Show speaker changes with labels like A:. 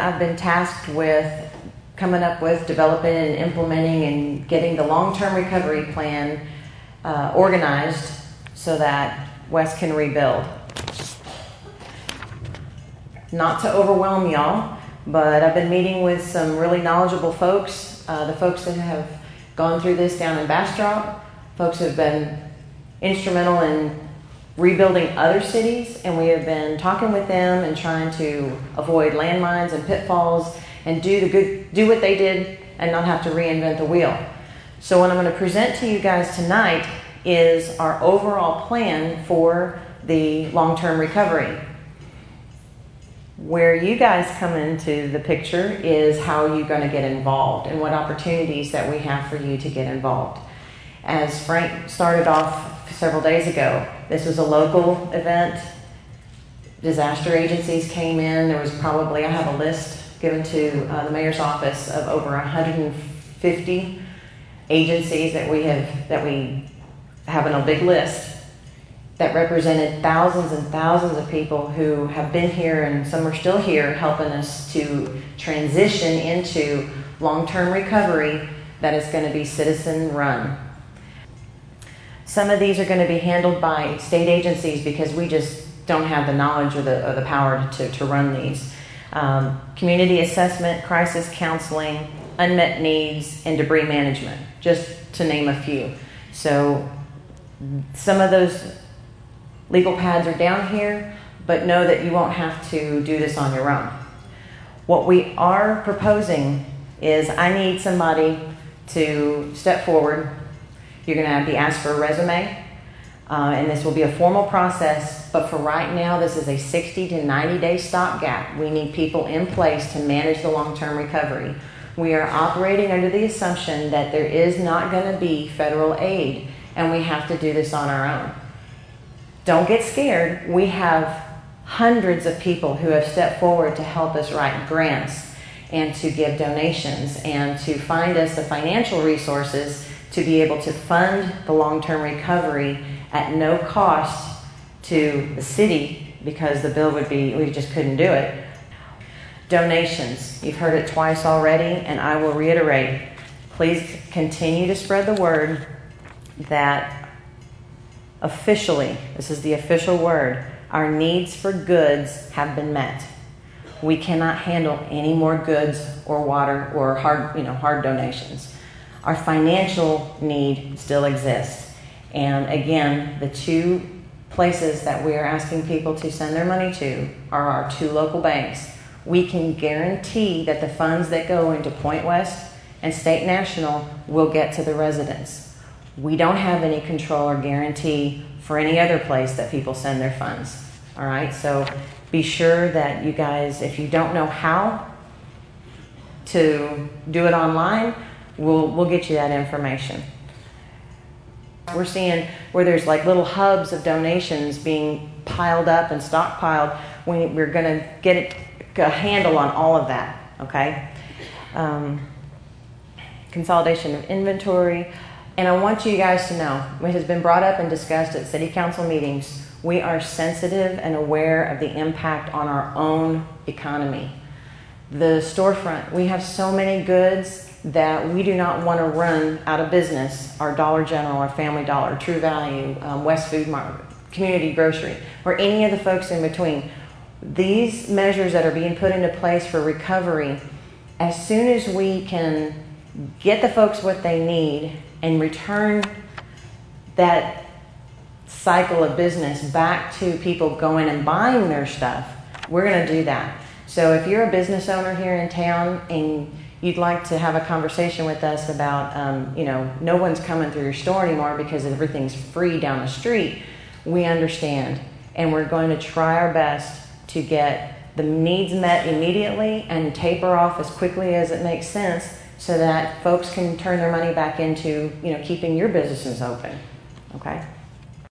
A: I've been tasked with coming up with, developing, and implementing and getting the long-term recovery plan organized so that West can rebuild. Not to overwhelm y'all, but I've been meeting with some really knowledgeable folks, the folks that have gone through this down in Bastrop, folks who have been instrumental in rebuilding other cities, and we have been talking with them and trying to avoid landmines and pitfalls and do what they did and not have to reinvent the wheel. So what I'm going to present to you guys tonight is our overall plan for the long-term recovery. Where you guys come into the picture is how you're going to get involved and what opportunities that we have for you to get involved. As Frank started off several days ago, this was a local event. Disaster agencies came in. There was probably, I have a list given to the mayor's office of over 150 agencies that we have on a big list that represented thousands and thousands of people who have been here, and some are still here helping us to transition into long-term recovery that is going to be citizen run. Some of these are going to be handled by state agencies because we just don't have the knowledge or the power to run these. Community assessment, crisis counseling, unmet needs, and debris management, just to name a few. So some of those legal pads are down here, but know that you won't have to do this on your own. What we are proposing is I need somebody to step forward. You're going to be asked for a resume, and this will be a formal process, but for right now, this is a 60 to 90 day stopgap. We need people in place to manage the long-term recovery. We are operating under the assumption that there is not going to be federal aid, and we have to do this on our own. Don't get scared. We have hundreds of people who have stepped forward to help us write grants and to give donations and to find us the financial resources to be able to fund the long-term recovery at no cost to the city, because the bill would be, we just couldn't do it. Donations, you've heard it twice already, and I will reiterate, please continue to spread the word that officially, this is the official word, our needs for goods have been met. We cannot handle any more goods or water or hard donations. Our financial need still exists. And again, the two places that we are asking people to send their money to are our two local banks. We can guarantee that the funds that go into Point West and State National will get to the residents. We don't have any control or guarantee for any other place that people send their funds. All right, so be sure that you guys, if you don't know how to do it online, we'll get you that information. We're seeing where there's like little hubs of donations being piled up and stockpiled. We're going to get a handle on all of that, okay? Consolidation of inventory. And I want you guys to know, it has been brought up and discussed at city council meetings, we are sensitive and aware of the impact on our own economy. The storefront, we have so many goods that we do not want to run out of business. Our Dollar General, our Family Dollar, True Value, West Food Market, Community Grocery, or any of the folks in between. These measures that are being put into place for recovery, as soon as we can get the folks what they need and return that cycle of business back to people going and buying their stuff, we're going to do that. So if you're a business owner here in town and you'd like to have a conversation with us about, no one's coming through your store anymore because everything's free down the street, we understand. And we're going to try our best to get the needs met immediately and taper off as quickly as it makes sense so that folks can turn their money back into, keeping your businesses open. Okay?